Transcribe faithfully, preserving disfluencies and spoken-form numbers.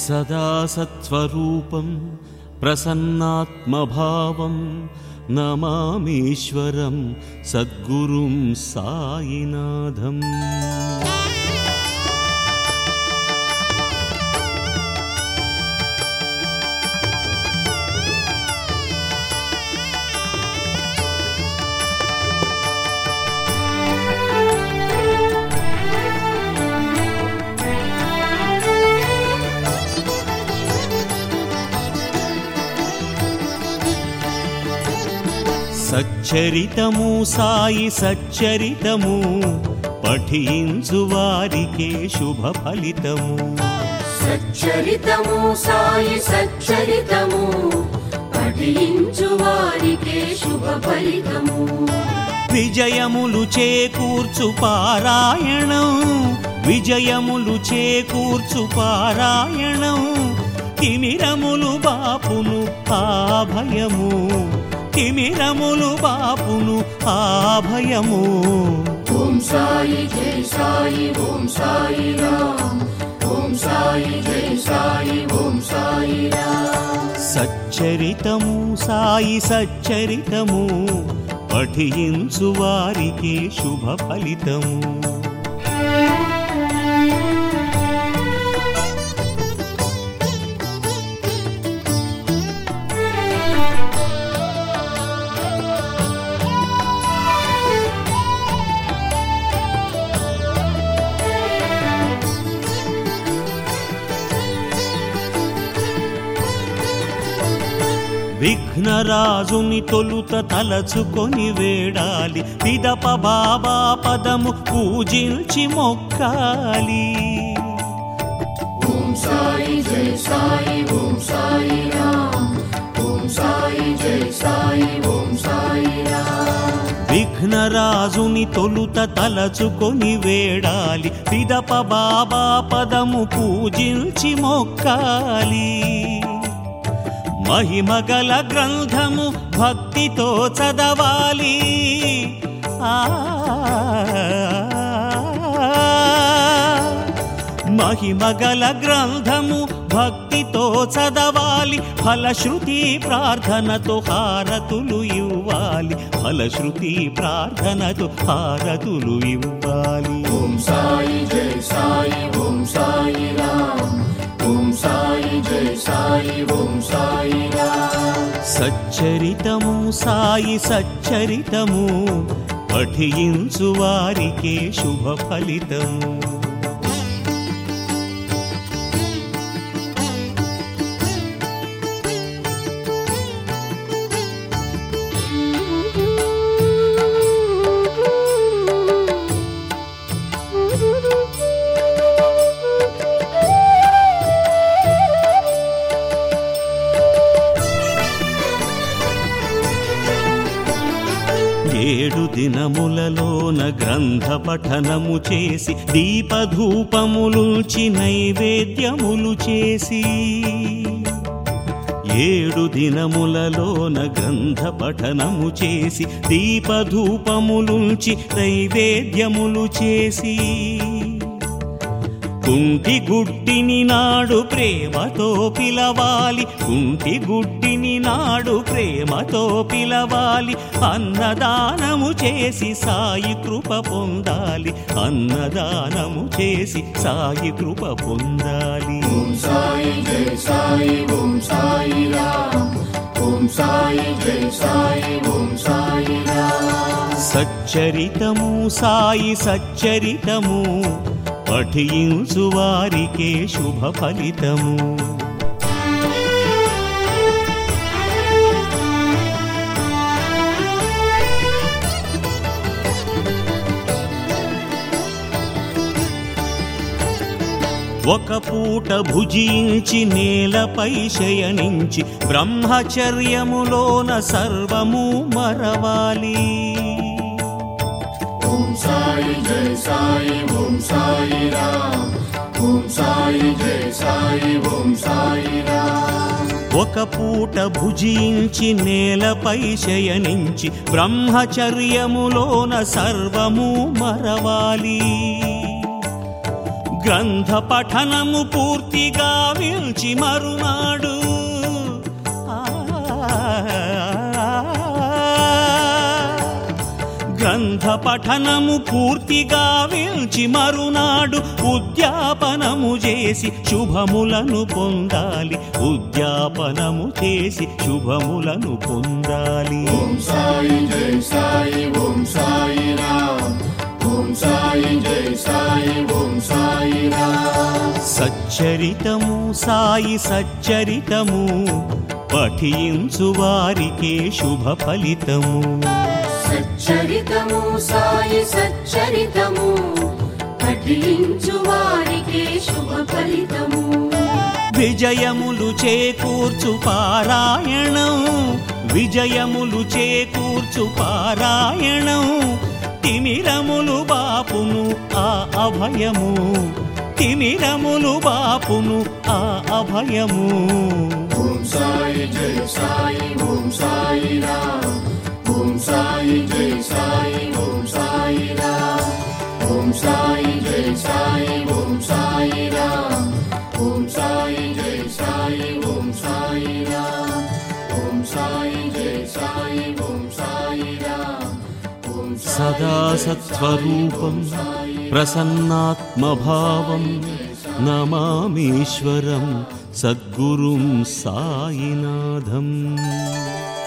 సదా సత్స్వరూపం ప్రసన్నాత్మభావం నమామీశ్వరం సద్గురుం సాయినాథం. సచ్చరితము సాయి సచ్చరితము పఠించు వారికే శుభ ఫలితము. సచ్చరితము సాయి సచ్చరితము పఠించు వారికే శుభ ఫలితము. విజయములు చేకూర్చు పారాయణం విజయములు చేకూర్చు పారాయణం తిమిరములు బాపును ఆభయము తిమిరములు బాపును ఆభయము. ఓం సాయి జై సాయి ఓం సాయి రామ్ ఓం సాయి జై సాయి ఓం సాయి రామ్. సచ్చరితము సాయి సచ్చరితము పఠించు వారికే శుభ ఫలితము. విఘ్నరాజుని తొలుత తలచుకొని వేడాలి పిదప బాబా పదము పూజించి మొక్కాలి. ఓం సాయి జై సాయి ఓం సాయి రామ్ ఓం సాయి జై సాయి ఓం సాయి రామ్. విఘ్నరాజుని తొలుత తలచుకొని వేడాలి పిదప బాబా పదము పూజించి మొక్కాలి. మహిమగల గ్రంథము భక్తితో చదవాలి ఆ మహిమగల గ్రంథము భక్తితో చదవాలి. ఫలశ్రుతి ప్రార్థనతో హారతులు ఇవ్వాలి ఫలశ్రుతి ప్రార్థనతో హారతులు ఇవ్వాలి. ఓం సాయి జై సాయి ఓం సాయి రామ్ ఓం సాయి జై సాయి ఓం సాయి రామ్. సచ్చరితము సాయి సచ్చరితము పఠించు వారికే శుభ ఫలితము. ఏడు దినములలోన గ్రంథ పఠనము చేసి దీపధూపములుచి నైవేద్యములు చేసి ఏడు దినములలోన గ్రంథ పఠనము చేసి దీపధూపములుచి నైవేద్యములు చేసి కుంటి గుడ్డిని నాడు ప్రేమతో పిలవాలి కుంటి గుడ్డిని నాడు ప్రేమతో పిలవాలి. అన్నదానము చేసి సాయి కృప పొందాలి అన్నదానము చేసి సాయి కృప పొందాలి. ఓం సాయి జై సాయి ఓం సాయి రామ్ ఓం సాయి జై సాయి ఓం సాయి రామ్. సచ్చరితము సాయి సచ్చరితము పఠించు వారికే శుభ ఫలితము. ఒక పూట భుజించి నేలపై శయనించి బ్రహ్మచర్యములోన సర్వము మరవాలి. ఓం సాయి జై సాయి ఓం సాయి రామ్ ఓం సాయి జై సాయి ఓం సాయి రామ్. ఒక పూట భుజించి నేలపై శయనించి బ్రహ్మచర్యములోన సర్వము మరవాలి. గ్రంథ పఠనము పూర్తిగా విల్చి మరునాడు ఆ, గ్రంథ పఠనము పూర్తిగా విల్చి మరునాడు ఉద్యాపనము చేసి శుభములను పొందాలి ఉద్యాపనము చేసి శుభములను పొందాలి. ఓం సాయి జై సాయి ఓం సాయి రామ్ ఓం సాయి జై సాయి ఓం సాయి రామ్. సచ్చరితము సాయి సచ్చరితము పఠించు వారికే శుభ ఫలితము. సచ్చరితము సాయి సచ్చరితము పఠించు వారికే శుభ ఫలితము. విజయములు చేకూర్చు పారాయణం విజయములు చేకూర్చు పారాయణం తిమిరములు బాపును ఆ అభయము తిమిరములు బాపును ఆ అభయము. ఓం సాయి జై సాయి ఓం సాయి రామ్ ఓం సాయి జై సాయి ఓం సాయి రామ్ ఓం సాయి జై సాయి ఓం సాయి రామ్ ఓం సాయి జై సాయి ఓం సాయి రామ్ ఓం సాయి జై సాయి ఓం సాయి రామ్ ఓం సదా సత్స్వరూపం ప్రసన్నాత్మభావం నమామీశ్వరం సద్గురుం సాయినాథం.